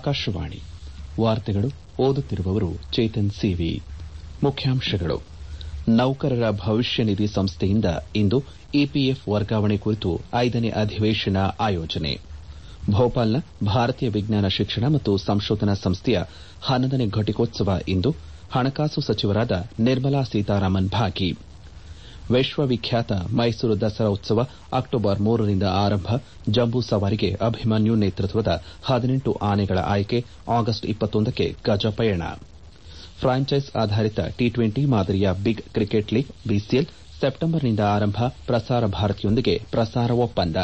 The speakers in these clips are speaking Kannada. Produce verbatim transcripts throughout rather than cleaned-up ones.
ಆಕಾಶವಾಣಿ ವಾರ್ತೆಗಳು ಓದುತ್ತಿರುವವರು ಚೇತನ್ ಸಿವಿ ಮುಖ್ಯಾಂಶಗಳು ನೌಕರರ ಭವಿಷ್ಯ ನಿಧಿ ಸಂಸ್ಥೆಯಿಂದ ಇಂದು ಇಪಿಎಫ್ ವರ್ಗಾವಣೆ ಕುರಿತು ಐದನೇ ಅಧಿವೇಶನ ಆಯೋಜನೆ ಭೋಪಾಲ್ನ ಭಾರತೀಯ ವಿಜ್ಞಾನ ಶಿಕ್ಷಣ ಮತ್ತು ಸಂಶೋಧನಾ ಸಂಸ್ಥೆಯ ಹನ್ನೊಂದನೇ ಘಟಿಕೋತ್ಸವ ಇಂದು ಹಣಕಾಸು ಸಚಿವರಾದ ನಿರ್ಮಲಾ ಸೀತಾರಾಮನ್ ಭಾಗಿ ವಿಶ್ವವಿಖ್ಯಾತ ಮೈಸೂರು ದಸರಾ ಉತ್ಸವ ಅಕ್ಟೋಬರ್ ಮೂರರಿಂದ ಆರಂಭ ಜಂಬೂ ಸವಾರಿಗೆ ಅಭಿಮನ್ಯು ನೇತೃತ್ವದ ಹದಿನೆಂಟು ಆನೆಗಳ ಆಯ್ಕೆ ಆಗಸ್ಟ್ ಇಪ್ಪತ್ತೊಂದಕ್ಕೆ ಗಜ ಪಯಣ ಫ್ರಾಂಚೈಸ್ ಆಧಾರಿತ ಟಿ ಟ್ವೆಂಟಿ ಮಾದರಿಯ ಬಿಗ್ ಕ್ರಿಕೆಟ್ ಲೀಗ್ ಬಿಸಿಎಲ್ ಸೆಪ್ಟೆಂಬರ್ನಿಂದ ಆರಂಭ ಪ್ರಸಾರ ಭಾರತಿಯೊಂದಿಗೆ ಪ್ರಸಾರ ಒಪ್ಪಂದ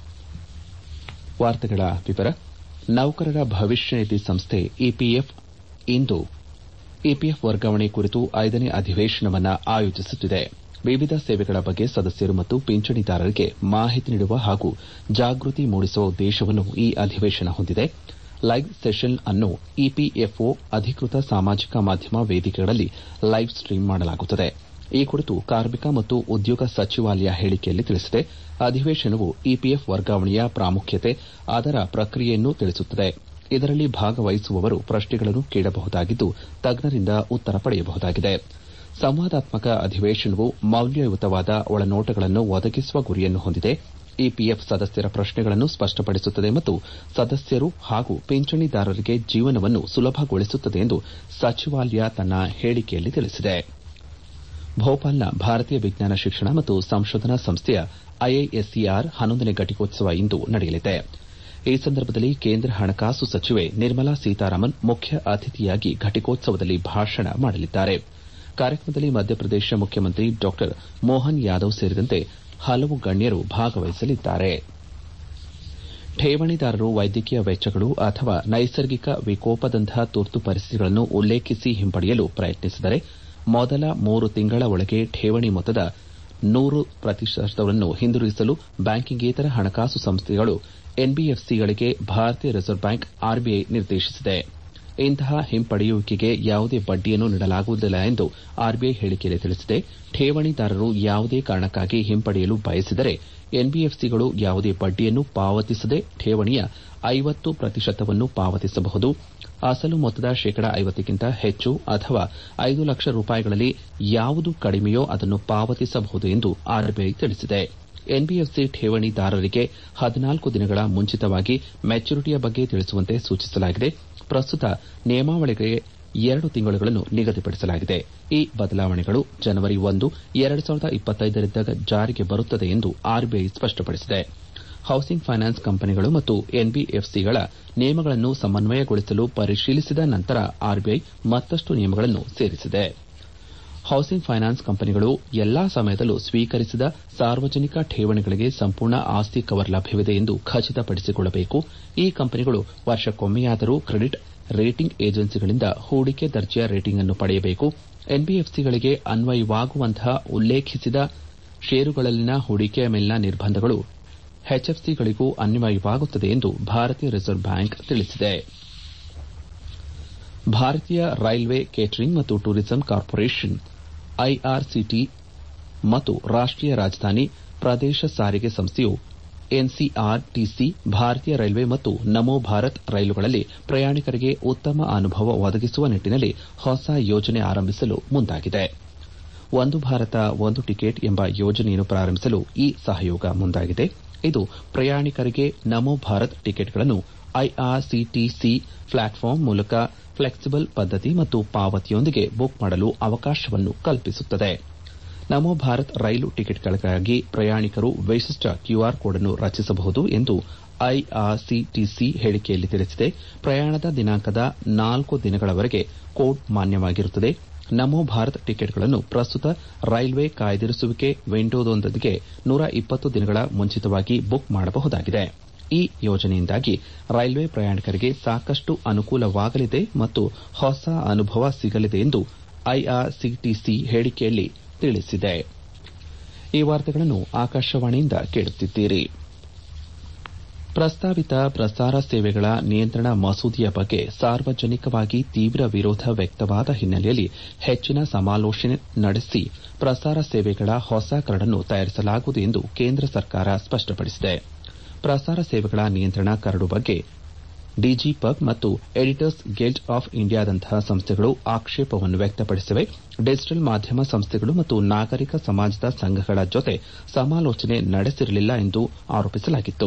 ನೌಕರರ ಭವಿಷ್ಯ ನಿಧಿ ಸಂಸ್ಥೆ ಇಪಿಎಫ್ ಇಂದು ಇಪಿಎಫ್ ವರ್ಗಾವಣೆ ಕುರಿತು ಐದನೇ ಅಧಿವೇಶನವನ್ನು ಆಯೋಜಿಸುತ್ತಿದೆ ವಿವಿಧ ಸೇವೆಗಳ ಬಗ್ಗೆ ಸದಸ್ಯರು ಮತ್ತು ಪಿಂಚಣಿದಾರರಿಗೆ ಮಾಹಿತಿ ನೀಡುವ ಹಾಗೂ ಜಾಗೃತಿ ಮೂಡಿಸುವ ಉದ್ದೇಶವನ್ನು ಈ ಅಧಿವೇಶನ ಹೊಂದಿದೆ ಲೈವ್ ಸೆಷನ್ ಅನ್ನು ಇಪಿಎಫ್ಒ ಅಧಿಕೃತ ಸಾಮಾಜಿಕ ಮಾಧ್ಯಮ ವೇದಿಕೆಗಳಲ್ಲಿ ಲೈವ್ ಸ್ಟ್ರೀಮ್ ಮಾಡಲಾಗುತ್ತದೆ ಈ ಕುರಿತು ಕಾರ್ಮಿಕ ಮತ್ತು ಉದ್ಯೋಗ ಸಚಿವಾಲಯ ಹೇಳಿಕೆಯಲ್ಲಿ ತಿಳಿಸಿದೆ ಅಧಿವೇಶನವು ಇಪಿಎಫ್ ವರ್ಗಾವಣೆಯ ಪ್ರಾಮುಖ್ಯತೆ ಅದರ ಪ್ರಕ್ರಿಯೆಯನ್ನು ತಿಳಿಸುತ್ತದೆ ಇದರಲ್ಲಿ ಭಾಗವಹಿಸುವವರು ಪ್ರಶ್ನೆಗಳನ್ನು ಕೇಳಬಹುದಾಗಿದ್ದು ತಜ್ಞರಿಂದ ಉತ್ತರ ಪಡೆಯಬಹುದಾಗಿದೆ ಸಂವಾದಾತ್ಮಕ ಅಧಿವೇಶನವು ಮೌಲ್ಯಯುತವಾದ ಒಳನೋಟಗಳನ್ನು ಒದಗಿಸುವ ಗುರಿಯನ್ನು ಹೊಂದಿದೆ ಇಪಿಎಫ್ ಸದಸ್ಯರ ಪ್ರಶ್ನೆಗಳನ್ನು ಸ್ಪಷ್ಟಪಡಿಸುತ್ತದೆ ಮತ್ತು ಸದಸ್ಯರು ಹಾಗೂ ಪಿಂಚಣಿದಾರರಿಗೆ ಜೀವನವನ್ನು ಸುಲಭಗೊಳಿಸುತ್ತದೆ ಎಂದು ಸಚಿವಾಲಯ ತನ್ನ ಹೇಳಿಕೆಯಲ್ಲಿ ತಿಳಿಸಿದೆ ಭೋಪಾಲ್ನ ಭಾರತೀಯ ವಿಜ್ಞಾನ ಶಿಕ್ಷಣ ಮತ್ತು ಸಂಶೋಧನಾ ಸಂಸ್ಥೆಯ ಐಐಎಸ್ಇಆರ್ ಹನ್ನೊಂದನೇ ಘಟಿಕೋತ್ಸವ ಇಂದು ನಡೆಯಲಿದೆ ಈ ಸಂದರ್ಭದಲ್ಲಿ ಕೇಂದ್ರ ಹಣಕಾಸು ಸಚಿವೆ ನಿರ್ಮಲಾ ಸೀತಾರಾಮನ್ ಮುಖ್ಯ ಅತಿಥಿಯಾಗಿ ಘಟಿಕೋತ್ಸವದಲ್ಲಿ ಭಾಷಣ ಮಾಡಲಿದ್ದಾರೆ ಕಾರ್ಯಕ್ರಮದಲ್ಲಿ ಮಧ್ಯಪ್ರದೇಶ ಮುಖ್ಯಮಂತ್ರಿ ಡಾ ಮೋಹನ್ ಯಾದವ್ ಸೇರಿದಂತೆ ಹಲವು ಗಣ್ಯರು ಭಾಗವಹಿಸಲಿದ್ದಾರೆ ಠೇವಣಿದಾರರು ವೈದ್ಯಕೀಯ ವೆಚ್ಚಗಳು ಅಥವಾ ನೈಸರ್ಗಿಕ ವಿಕೋಪದಂತಹ ತುರ್ತು ಪರಿಸ್ಥಿತಿಗಳನ್ನು ಉಲ್ಲೇಖಿಸಿ ಹಿಂಪಡೆಯಲು ಪ್ರಯತ್ನಿಸಿದರೆ ಮೊದಲ ಮೂರು ತಿಂಗಳ ಒಳಗೆ ಠೇವಣಿ ಮೊತ್ತದ ನೂರು ಪ್ರತಿಶತವನ್ನು ಹಿಂದಿರುಗಿಸಲು ಬ್ಯಾಂಕಿಂಗೇತರ ಹಣಕಾಸು ಸಂಸ್ಥೆಗಳು ಎನ್ಬಿಎಫ್ಸಿಗಳಿಗೆ ಭಾರತೀಯ ರಿಸರ್ವ್ ಬ್ಯಾಂಕ್ ಆರ್ಬಿಐ ನಿರ್ದೇಶಿಸಿದೆ ಇಂತಹ ಹಿಂಪಡೆಯುವಿಕೆಗೆ ಯಾವುದೇ ಬಡ್ಡಿಯನ್ನು ನೀಡಲಾಗುವುದಿಲ್ಲ ಎಂದು ಆರ್ಬಿಐ ಹೇಳಿಕೆಯಲ್ಲಿ ತಿಳಿಸಿದೆ ಠೇವಣಿದಾರರು ಯಾವುದೇ ಕಾರಣಕ್ಕಾಗಿ ಹಿಂಪಡೆಯಲು ಬಯಸಿದರೆ ಎನ್ಬಿಎಫ್ಸಿಗಳು ಯಾವುದೇ ಬಡ್ಡಿಯನ್ನು ಪಾವತಿಸದೆ ಠೇವಣಿಯ ಐವತ್ತು ಪ್ರತಿಶತವನ್ನು ಪಾವತಿಸಬಹುದು ಅಸಲು ಮೊತ್ತದ ಶೇಕಡ ಐವತ್ತಕ್ಕಿಂತ ಹೆಚ್ಚು ಅಥವಾ ಐದು ಲಕ್ಷ ರೂಪಾಯಿಗಳಲ್ಲಿ ಯಾವುದು ಕಡಿಮೆಯೋ ಅದನ್ನು ಪಾವತಿಸಬಹುದು ಎಂದು ಆರ್ಬಿಐ ತಿಳಿಸಿದೆ ಎನ್ಬಿಎಫ್ಸಿ ಠೇವಣಿದಾರರಿಗೆ ಹದಿನಾಲ್ಕು ದಿನಗಳ ಮುಂಚಿತವಾಗಿ ಮೆಚುರಿಟಿಯ ಬಗ್ಗೆ ತಿಳಿಸುವಂತೆ ಸೂಚಿಸಲಾಗಿದೆ ಪ್ರಸ್ತುತ ನಿಯಮಾವಳಿಗೆ ಎರಡು ತಿಂಗಳುಗಳನ್ನು ನಿಗದಿಪಡಿಸಲಾಗಿದೆ ಈ ಬದಲಾವಣೆಗಳು ಜನವರಿ ಒಂದು ಎರಡು ಸಾವಿರದ ಇಪ್ಪತ್ತೈದರಿಂದ ಜಾರಿಗೆ ಬರುತ್ತದೆ ಎಂದು ಆರ್ಬಿಐ ಸ್ಪಷ್ಟಪಡಿಸಿದೆ ಹೌಸಿಂಗ್ ಫೈನಾನ್ಸ್ ಕಂಪನಿಗಳು ಮತ್ತು ಎನ್ಬಿಎಫ್ಸಿಗಳ ನಿಯಮಗಳನ್ನು ಸಮನ್ವಯಗೊಳಿಸಲು ಪರಿಶೀಲಿಸಿದ ನಂತರ ಆರ್ಬಿಐ ಮತ್ತಷ್ಟು ನಿಯಮಗಳನ್ನು ಸೇರಿಸಿದೆ ಹೌಸಿಂಗ್ ಫೈನಾನ್ಸ್ ಕಂಪನಿಗಳು ಎಲ್ಲಾ ಸಮಯದಲ್ಲೂ ಸ್ವೀಕರಿಸಿದ ಸಾರ್ವಜನಿಕ ಠೇವಣಿಗಳಿಗೆ ಸಂಪೂರ್ಣ ಆಸ್ತಿ ಕವರ್ ಲಭ್ಯವಿದೆ ಎಂದು ಖಚಿತಪಡಿಸಿಕೊಳ್ಳಬೇಕು ಈ ಕಂಪನಿಗಳು ವರ್ಷಕ್ಕೊಮ್ಮೆಯಾದರೂ ಕ್ರೆಡಿಟ್ ರೇಟಿಂಗ್ ಏಜೆನ್ಸಿಗಳಿಂದ ಹೂಡಿಕೆ ದರ್ಜೆಯ ರೇಟಿಂಗ್ ಅನ್ನು ಪಡೆಯಬೇಕು ಎನ್ಬಿಎಫ್ಸಿಗಳಿಗೆ ಅನ್ವಯವಾಗುವಂತಹ ಉಲ್ಲೇಖಿಸಿದ ಷೇರುಗಳಲ್ಲಿನ ಹೂಡಿಕೆಯ ಮೇಲಿನ ನಿರ್ಬಂಧಗಳು ಎಚ್ಎಫ್ಸಿಗಳಿಗೂ ಅನ್ವಯವಾಗುತ್ತದೆ ಎಂದು ಭಾರತೀಯ ರಿಸರ್ವ್ ಬ್ಯಾಂಕ್ ತಿಳಿಸಿದೆ ಭಾರತೀಯ ರೈಲ್ವೆ ಕೇಟರಿಂಗ್ ಮತ್ತು ಟೂರಿಸಂ ಕಾರ್ಪೊರೇಷನ್ ಐಆರ್ಸಿಟಿ ಮತ್ತು ರಾಷ್ಟೀಯ ರಾಜಧಾನಿ ಪ್ರದೇಶ ಸಾರಿಗೆ ಸಂಸ್ಥೆಯು ಎನ್ಸಿಆರ್ಟಿಸಿ ಭಾರತೀಯ ರೈಲ್ವೆ ಮತ್ತು ನಮೋ ಭಾರತ್ ರೈಲುಗಳಲ್ಲಿ ಪ್ರಯಾಣಿಕರಿಗೆ ಉತ್ತಮ ಅನುಭವ ಒದಗಿಸುವ ನಿಟ್ಟಿನಲ್ಲಿ ಹೊಸ ಯೋಜನೆ ಆರಂಭಿಸಲು ಮುಂದಾಗಿದೆ ಒಂದು ಭಾರತ ಒಂದು ಟಿಕೆಟ್ ಎಂಬ ಯೋಜನೆಯನ್ನು ಪ್ರಾರಂಭಿಸಲು ಈ ಸಹಯೋಗ ಮುಂದಾಗಿದೆ ಇದು ಪ್ರಯಾಣಿಕರಿಗೆ ನಮೋ ಭಾರತ್ ಟಿಕೆಟ್ಗಳನ್ನು ಐಆರ್ಸಿಟಿಸಿ ಪ್ಲಾಟ್ಫಾರ್ಮ್ ಮೂಲಕ ಫ್ಲೆಕ್ಸಿಬಲ್ ಪದ್ದತಿ ಮತ್ತು ಪಾವತಿಯೊಂದಿಗೆ ಬುಕ್ ಮಾಡಲು ಅವಕಾಶವನ್ನು ಕಲ್ಪಿಸುತ್ತದೆ ನಮೋ ಭಾರತ್ ರೈಲು ಟಿಕೆಟ್ಗಳಿಗಾಗಿ ಪ್ರಯಾಣಿಕರು ವಿಶಿಷ್ಟ ಕ್ಯೂಆರ್ ಕೋಡ್ ಅನ್ನು ರಚಿಸಬಹುದು ಎಂದು ಐಆರ್ಸಿಟಿಸಿ ಹೇಳಿಕೆಯಲ್ಲಿ ತಿಳಿಸಿದೆ ಪ್ರಯಾಣದ ದಿನಾಂಕದ ನಾಲ್ಕು ದಿನಗಳವರೆಗೆ ಕೋಡ್ ಮಾನ್ಯವಾಗಿರುತ್ತದೆ ನಮೋ ಭಾರತ್ ಟಿಕೆಟ್ಗಳನ್ನು ಪ್ರಸ್ತುತ ರೈಲ್ವೆ ಕಾಯ್ದಿರಿಸುವಿಕೆ ವಿಂಡೋದೊಂದಿಗೆ ನೂರ ಇಪ್ಪತ್ತು ದಿನಗಳ ಮುಂಚಿತವಾಗಿ ಬುಕ್ ಮಾಡಬಹುದಾಗಿದೆ ಈ ಯೋಜನೆಯಿಂದಾಗಿ ರೈಲ್ವೆ ಪ್ರಯಾಣಿಕರಿಗೆ ಸಾಕಷ್ಟು ಅನುಕೂಲವಾಗಲಿದೆ ಮತ್ತು ಹೊಸ ಅನುಭವ ಸಿಗಲಿದೆ ಎಂದು ಐಆರ್ಸಿಟಿಸಿ ಹೇಳಿಕೆಯಲ್ಲಿ ತಿಳಿಸಿದೆ ಈ ವಾರ್ತೆಗಳನ್ನು ಆಕಾಶವಾಣಿಯಿಂದ ಕೇಳುತ್ತಿದ್ದೀರಿ ಪ್ರಸ್ತಾವಿತ ಪ್ರಸಾರ ಸೇವೆಗಳ ನಿಯಂತ್ರಣ ಮಸೂದೆಯ ಬಗ್ಗೆ ಸಾರ್ವಜನಿಕವಾಗಿ ತೀವ್ರ ವಿರೋಧ ವ್ಯಕ್ತವಾದ ಹಿನ್ನೆಲೆಯಲ್ಲಿ ಹೆಚ್ಚಿನ ಸಮಾಲೋಚನೆ ನಡೆಸಿ ಪ್ರಸಾರ ಸೇವೆಗಳ ಹೊಸ ಕರಡನ್ನು ತಯಾರಿಸಲಾಗುವುದು ಎಂದು ಕೇಂದ್ರ ಸರ್ಕಾರ ಸ್ಪಷ್ಟಪಡಿಸಿದೆ ಪ್ರಸಾರ ಸೇವೆಗಳ ನಿಯಂತ್ರಣ ಕರಡು ಬಗ್ಗೆ ಡಿಜಿಪಬ್ ಮತ್ತು ಎಡಿಟರ್ಸ್ ಗಿಲ್ಡ್ ಆಫ್ ಇಂಡಿಯಾದಂತಹ ಸಂಸ್ಥೆಗಳು ಆಕ್ಷೇಪವನ್ನು ವ್ಯಕ್ತಪಡಿಸಿವೆ. ಡಿಜಿಟಲ್ ಮಾಧ್ಯಮ ಸಂಸ್ಥೆಗಳು ಮತ್ತು ನಾಗರಿಕ ಸಮಾಜದ ಸಂಘಗಳ ಜೊತೆ ಸಮಾಲೋಚನೆ ನಡೆಸಿರಲಿಲ್ಲ ಎಂದು ಆರೋಪಿಸಲಾಗಿತ್ತು.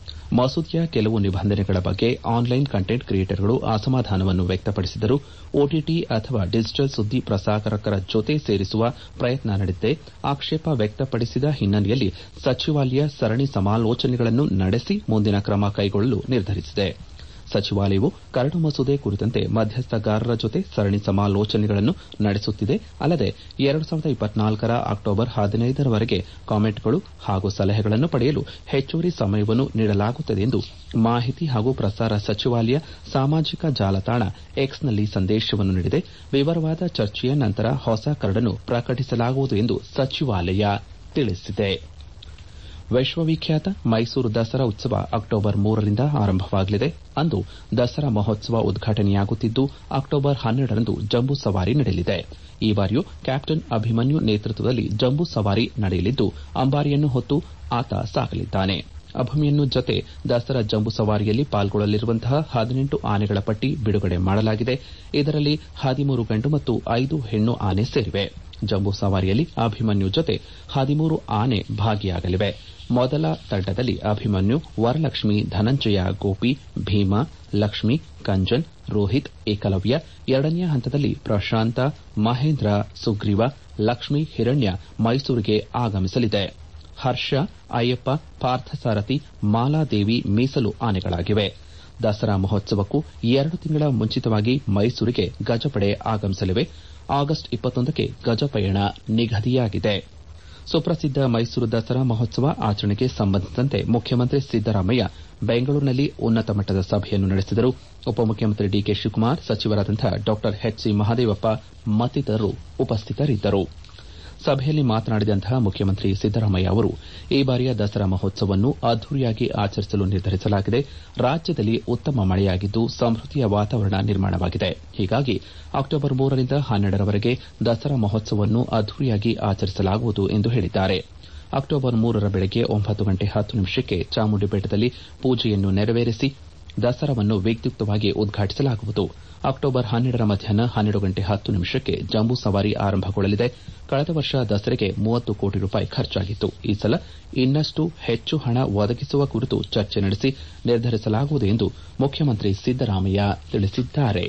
ಮಸೂದೆಯ ಕೆಲವು ನಿಬಂಧನೆಗಳ ಬಗ್ಗೆ ಆನ್ಲೈನ್ ಕಂಟೆಂಟ್ ಕ್ರಿಯೇಟರ್ಗಳು ಅಸಮಾಧಾನವನ್ನು ವ್ಯಕ್ತಪಡಿಸಿದರು. ಒಟಿಟಿ ಅಥವಾ ಡಿಜಿಟಲ್ ಸುದ್ದಿ ಪ್ರಸಾರಕರ ಜೊತೆ ಸೇರಿಸುವ ಪ್ರಯತ್ನ ನಡೆದಿದೆ. ಆಕ್ಷೇಪ ವ್ಯಕ್ತಪಡಿಸಿದ ಹಿನ್ನೆಲೆಯಲ್ಲಿ ಸಚಿವಾಲಯ ಸರಣಿ ಸಮಾಲೋಚನೆಗಳನ್ನು ನಡೆಸಿ ಮುಂದಿನ ಕ್ರಮ ಕೈಗೊಳ್ಳಲು ನಿರ್ಧರಿಸಿದೆ. ಸಚಿವಾಲಯವು ಕರಡು ಮಸೂದೆ ಕುರಿತಂತೆ ಮಧ್ಯಸ್ಥಗಾರರ ಜೊತೆ ಸರಣಿ ಸಮಾಲೋಚನೆಗಳನ್ನು ನಡೆಸುತ್ತಿದೆ. ಅಲ್ಲದೆ ಎರಡು ಸಾವಿರದ ಇಪ್ಪತ್ನಾಲ್ಕರ ಅಕ್ಟೋಬರ್ ಹದಿನೈದರವರೆಗೆ ಕಾಮೆಂಟ್ಗಳು ಹಾಗೂ ಸಲಹೆಗಳನ್ನು ಪಡೆಯಲು ಹೆಚ್ಚುವರಿ ಸಮಯವನ್ನು ನೀಡಲಾಗುತ್ತದೆ ಎಂದು ಮಾಹಿತಿ ಹಾಗೂ ಪ್ರಸಾರ ಸಚಿವಾಲಯ ಸಾಮಾಜಿಕ ಜಾಲತಾಣ ಎಕ್ಸ್ನಲ್ಲಿ ಸಂದೇಶವನ್ನು ನೀಡಿದೆ. ವಿವರವಾದ ಚರ್ಚೆಯ ನಂತರ ಹೊಸ ಕರಡನ್ನು ಪ್ರಕಟಿಸಲಾಗುವುದು ಎಂದು ಸಚಿವಾಲಯ ತಿಳಿಸಿದೆ. ವಿಶ್ವವಿಖ್ಯಾತ ಮೈಸೂರು ದಸರಾ ಉತ್ಸವ ಅಕ್ಟೋಬರ್ ಮೂರರಿಂದ ಆರಂಭವಾಗಲಿದೆ. ಅಂದು ದಸರಾ ಮಹೋತ್ಸವ ಉದ್ಘಾಟನೆಯಾಗುತ್ತಿದ್ದು ಅಕ್ಟೋಬರ್ ಹನ್ನೆರಡರಂದು ಜಂಬೂ ಸವಾರಿ ನಡೆಯಲಿದೆ. ಈ ಬಾರಿಯೂ ಕ್ಯಾಪ್ಟನ್ ಅಭಿಮನ್ಯು ನೇತೃತ್ವದಲ್ಲಿ ಜಂಬೂ ಸವಾರಿ ನಡೆಯಲಿದ್ದು ಅಂಬಾರಿಯನ್ನು ಹೊತ್ತು ಆತ ಸಾಗಲಿದ್ದಾನೆ. ಅಭಿಮನ್ಯು ಜೊತೆ ದಸರಾ ಜಂಬೂ ಸವಾರಿಯಲ್ಲಿ ಪಾಲ್ಗೊಳ್ಳಲಿರುವಂತಹ ಹದಿನೆಂಟು ಆನೆಗಳ ಪಟ್ಟಿ ಬಿಡುಗಡೆ ಮಾಡಲಾಗಿದೆ. ಇದರಲ್ಲಿ ಹದಿಮೂರು ಗಂಡು ಮತ್ತು ಐದು ಹೆಣ್ಣು ಆನೆ ಸೇರಿವೆ. ಜಂಬೂ ಸವಾರಿಯಲ್ಲಿ ಅಭಿಮನ್ಯು ಜೊತೆ ಹದಿಮೂರು ಆನೆ ಭಾಗಿಯಾಗಲಿವೆ. ಮೊದಲ ತಂಡದಲ್ಲಿ ಅಭಿಮನ್ಯು, ವರಲಕ್ಷ್ಮಿ, ಧನಂಜಯ, ಗೋಪಿ, ಭೀಮಾ, ಲಕ್ಷ್ಮಿ, ಕಂಜನ್, ರೋಹಿತ್, ಏಕಲವ್ಯ. ಎರಡನೆಯ ಹಂತದಲ್ಲಿ ಪ್ರಶಾಂತ, ಮಹೇಂದ್ರ, ಸುಗ್ರೀವ, ಲಕ್ಷ್ಮಿ, ಹಿರಣ್ಯ ಮೈಸೂರಿಗೆ ಆಗಮಿಸಲಿದೆ. ಹರ್ಷ, ಅಯ್ಯಪ್ಪ, ಪಾರ್ಥಸಾರಥಿ, ಮಾಲಾದೇವಿ ಮೀಸಲು ಆನೆಗಳಾಗಿವೆ. ದಸರಾ ಮಹೋತ್ಸವಕ್ಕೂ ಎರಡು ತಿಂಗಳ ಮುಂಚಿತವಾಗಿ ಮೈಸೂರಿಗೆ ಗಜಪಡೆ ಆಗಮಿಸಲಿವೆ. ಆಗಸ್ಟ್ ಇಪ್ಪತ್ತೊಂದಕ್ಕೆ ಗಜಪಯಣ ನಿಗದಿಯಾಗಿದೆ. ಸುಪ್ರಸಿದ್ದ ಮೈಸೂರು ದಸರಾ ಮಹೋತ್ಸವ ಆಚರಣೆಗೆ ಸಂಬಂಧಿಸಿದಂತೆ ಮುಖ್ಯಮಂತ್ರಿ ಸಿದ್ದರಾಮಯ್ಯ ಬೆಂಗಳೂರಿನಲ್ಲಿ ಉನ್ನತ ಮಟ್ಟದ ಸಭೆಯನ್ನು ನಡೆಸಿದರು. ಉಪಮುಖ್ಯಮಂತ್ರಿ ಡಿಕೆ ಶಿವಕುಮಾರ್, ಸಚಿವರಾದಂತಹ ಡಾ ಎಚ್ ಸಿ ಮಹದೇವಪ್ಪ ಮತ್ತಿತರರು ಉಪಸ್ಥಿತರಿದ್ದರು. ಸಭೆಯಲ್ಲಿ ಮಾತನಾಡಿದಂತಹ ಮುಖ್ಯಮಂತ್ರಿ ಸಿದ್ದರಾಮಯ್ಯ ಅವರು, ಈ ಬಾರಿಯ ದಸರಾ ಮಹೋತ್ಸವವನ್ನು ಅದ್ದೂರಿಯಾಗಿ ಆಚರಿಸಲು ನಿರ್ಧರಿಸಲಾಗಿದೆ. ರಾಜ್ಯದಲ್ಲಿ ಉತ್ತಮ ಮಳೆಯಾಗಿದ್ದು ಸಮೃದ್ಧಿಯ ವಾತಾವರಣ ನಿರ್ಮಾಣವಾಗಿದೆ. ಹೀಗಾಗಿ ಅಕ್ಟೋಬರ್ ಮೂರರಿಂದ ಹನ್ನೆರಡರವರೆಗೆ ದಸರಾ ಮಹೋತ್ಸವವನ್ನು ಅದ್ದೂರಿಯಾಗಿ ಆಚರಿಸಲಾಗುವುದು ಎಂದು ಹೇಳಿದ್ದಾರೆ. ಅಕ್ಟೋಬರ್ ಮೂರರ ಬೆಳಗ್ಗೆ ಒಂಬತ್ತು ಗಂಟೆ ಹತ್ತು ನಿಮಿಷಕ್ಕೆ ಚಾಮುಂಡಿ ಬೆಟ್ಟದಲ್ಲಿ ಪೂಜೆಯನ್ನು ನೆರವೇರಿಸಿ ದಸರಾವನ್ನು ವಿದ್ಯುಕ್ತವಾಗಿ ಉದ್ಘಾಟಿಸಲಾಗುವುದು. ಅಕ್ಟೋಬರ್ ಹನ್ನೆರಡರ ಮಧ್ಯಾಹ್ನ ಹನ್ನೆರಡು ಗಂಟೆ ಹತ್ತು ನಿಮಿಷಕ್ಕೆ ಜಂಬೂ ಸವಾರಿ ಆರಂಭಗೊಳ್ಳಲಿದೆ. ಕಳೆದ ವರ್ಷ ದಸರೆಗೆ ಮೂವತ್ತು ಕೋಟಿ ರೂಪಾಯಿ ಖರ್ಚಾಗಿತ್ತು. ಈ ಸಲ ಇನ್ನಷ್ಟು ಹೆಚ್ಚು ಹಣ ಒದಗಿಸುವ ಕುರಿತು ಚರ್ಚೆ ನಡೆಸಿ ನಿರ್ಧರಿಸಲಾಗುವುದು ಎಂದು ಮುಖ್ಯಮಂತ್ರಿ ಸಿದ್ದರಾಮಯ್ಯ ತಿಳಿಸಿದ್ದಾರೆ.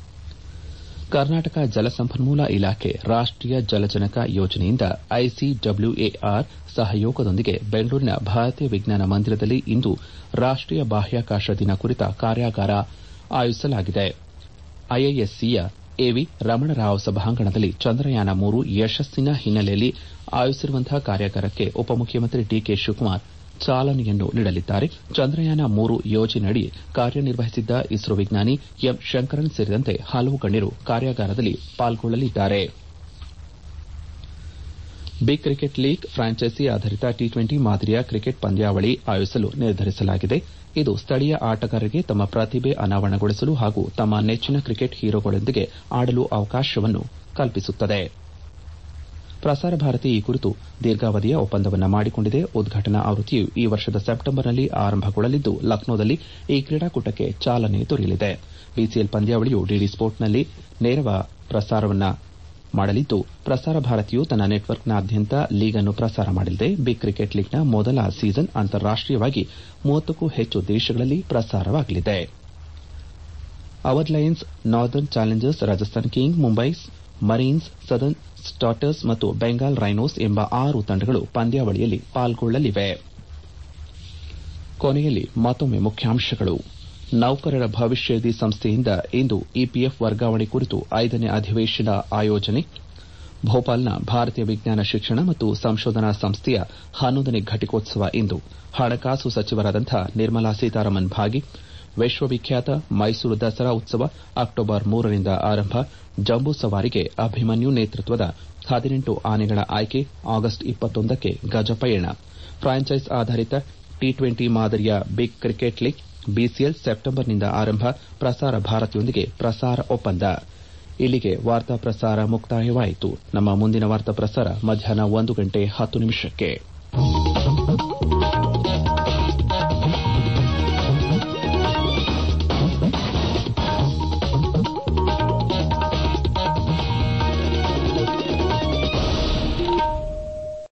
ಕರ್ನಾಟಕ ಜಲಸಂಪನ್ಮೂಲ ಇಲಾಖೆ ರಾಷ್ಟೀಯ ಜಲಜನಕ ಯೋಜನೆಯಿಂದ ಐಸಿಡಬ್ಲ್ಯೂಎಆರ್ ಸಹಯೋಗದೊಂದಿಗೆ ಬೆಂಗಳೂರಿನ ಭಾರತೀಯ ವಿಜ್ಞಾನ ಮಂದಿರದಲ್ಲಿ ಇಂದು ರಾಷ್ಟೀಯ ಬಾಹ್ಯಾಕಾಶ ದಿನ ಕುರಿತ ಕಾರ್ಯಾಗಾರ ಆಯೋಜಿಸಲಾಗಿದೆ. ಐಐಎಸ್ಸಿಯ ಎವಿ ರಮಣರಾವ್ ಸಭಾಂಗಣದಲ್ಲಿ ಚಂದ್ರಯಾನ ಮೂರು ಯಶಸ್ಸಿನ ಹಿನ್ನೆಲೆಯಲ್ಲಿ ಆಯೋಜಿಸಿರುವಂತಹ ಕಾರ್ಯಾಗಾರಕ್ಕೆ ಉಪಮುಖ್ಯಮಂತ್ರಿ ಡಿಕೆ ಶಿವಕುಮಾರ್ ಚಾಲನೆಯನ್ನು ನೀಡಲಿದ್ದಾರೆ. ಚಂದ್ರಯಾನ ಮೂರು ಯೋಜನೆಯಡಿ ಕಾರ್ಯನಿರ್ವಹಿಸಿದ್ದ ಇಸ್ರೋ ವಿಜ್ಞಾನಿ ಎಂ ಶಂಕರನ್ ಸೇರಿದಂತೆ ಹಲವು ಗಣ್ಯರು ಕಾರ್ಯಾಗಾರದಲ್ಲಿ ಪಾಲ್ಗೊಳ್ಳಲಿದ್ದಾರೆ. ಬಿಗ್ ಕ್ರಿಕೆಟ್ ಲೀಗ್ ಫ್ರಾಂಚೈಸಿ ಆಧಾರಿತ ಟಿ ಟ್ವೆಂಟಿ ಮಾದರಿಯ ಕ್ರಿಕೆಟ್ ಪಂದ್ಯಾವಳಿ ಆಯೋಜಿಸಲು ನಿರ್ಧರಿಸಲಾಗಿದೆ. ಇದು ಸ್ಥಳೀಯ ಆಟಗಾರರಿಗೆ ತಮ್ಮ ಪ್ರತಿಭೆ ಅನಾವರಣಗೊಳಿಸಲು ಹಾಗೂ ತಮ್ಮ ನೆಚ್ಚಿನ ಕ್ರಿಕೆಟ್ ಹೀರೋಗಳೊಂದಿಗೆ ಆಡಲು ಅವಕಾಶವನ್ನು ಕಲ್ಪಿಸುತ್ತದೆ. ಪ್ರಸಾರ ಭಾರತಿ ಈ ಕುರಿತು ದೀರ್ಘಾವಧಿಯ ಒಪ್ಪಂದವನ್ನು ಮಾಡಿಕೊಂಡಿದೆ. ಉದ್ಘಾಟನಾ ಆವೃತ್ತಿಯು ಈ ವರ್ಷದ ಸೆಪ್ಟೆಂಬರ್ನಲ್ಲಿ ಆರಂಭಗೊಳ್ಳಲಿದ್ದು ಲಕ್ನೋದಲ್ಲಿ ಈ ಕ್ರೀಡಾಕೂಟಕ್ಕೆ ಚಾಲನೆ ದೊರೆಯಲಿದೆ. ಬಿಸಿಎಲ್ ಪಂದ್ಯಾವಳಿಯು ಡಿಡಿ ಸ್ಪೋರ್ಟ್ಸ್ನಲ್ಲಿ ನೇರ ಪ್ರಸಾರವನ್ನು ಮಾಡಲಿದ್ದು ಪ್ರಸಾರ ಭಾರತಿಯು ತನ್ನ ನೆಟ್ವರ್ಕ್ನಾದ್ಯಂತ ಲೀಗ್ ಅನ್ನು ಪ್ರಸಾರ ಮಾಡಲಿದೆ. ಬಿಗ್ ಕ್ರಿಕೆಟ್ ಲೀಗ್ನ ಮೊದಲ ಸೀಸನ್ ಅಂತಾರಾಷ್ಟೀಯವಾಗಿ ಮೂವತ್ತಕ್ಕೂ ಹೆಚ್ಚು ದೇಶಗಳಲ್ಲಿ ಪ್ರಸಾರವಾಗಲಿದೆ. ಅವರ್ Lions, Northern Challengers, Rajasthan Kings, Mumbai Marines, Southern Starters ಮತ್ತು ಬೆಂಗಾಲ್ ರೈನೋಸ್ ಎಂಬ ಆರು ತಂಡಗಳು ಪಂದ್ಯಾವಳಿಯಲ್ಲಿ ಪಾಲ್ಗೊಳ್ಳಲಿವೆ. ಕೊನೆಯಲ್ಲಿ ಮತ್ತೊಮ್ಮೆ ಮುಖ್ಯಾಂಶಗಳು. ನೌಕರರ ಭವಿಷ್ಯನಿಧಿ ಸಂಸ್ಥೆಯಿಂದ ಇಂದು ಇಪಿಎಫ್ ವರ್ಗಾವಣೆ ಕುರಿತು ಐದನೇ ಅಧಿವೇಶನ ಆಯೋಜನೆ. ಭೋಪಾಲ್ನ ಭಾರತೀಯ ವಿಜ್ಞಾನ ಶಿಕ್ಷಣ ಮತ್ತು ಸಂಶೋಧನಾ ಸಂಸ್ಥೆಯ ಹನ್ನೊಂದನೇ ಘಟಿಕೋತ್ಸವ ಇಂದು. ಹಣಕಾಸು ಸಚಿವರಾದಂತಹ ನಿರ್ಮಲಾ ಸೀತಾರಾಮನ್ ಭಾಗಿ. ವಿಶ್ವವಿಖ್ಯಾತ ಮೈಸೂರು ದಸರಾ ಉತ್ಸವ ಅಕ್ಟೋಬರ್ ಮೂರರಿಂದ ಆರಂಭ. ಜಂಬೂ ಸವಾರಿಗೆ ಅಭಿಮನ್ಯು ನೇತೃತ್ವದ ಹದಿನೆಂಟು ಆನೆಗಳ ಆಯ್ಕೆ. ಆಗಸ್ಟ್ ಇಪ್ಪತ್ತೊಂದಕ್ಕೆ ಗಜಪಯಣ. ಫ್ರಾಂಚೈಸ್ ಆಧಾರಿತ ಟಿ ಟ್ವೆಂಟಿ ಮಾದರಿಯ ಬಿಗ್ ಕ್ರಿಕೆಟ್ ಲೀಗ್ ಬಿಸಿಎಲ್ ಸೆಪ್ಟೆಂಬರ್ನಿಂದ ಆರಂಭ. ಪ್ರಸಾರ ಭಾರತಿಯೊಂದಿಗೆ ಪ್ರಸಾರ ಒಪ್ಪಂದ. ಇಲ್ಲಿಗೆ ವಾರ್ತಾ ಪ್ರಸಾರ ಮುಕ್ತಾಯವಾಯಿತು. ನಮ್ಮ ಮುಂದಿನ ವಾರ್ತಾ ಪ್ರಸಾರ ಮಧ್ಯಾಹ್ನ ಒಂದು ಗಂಟೆ ಹತ್ತು ನಿಮಿಷಕ್ಕೆ.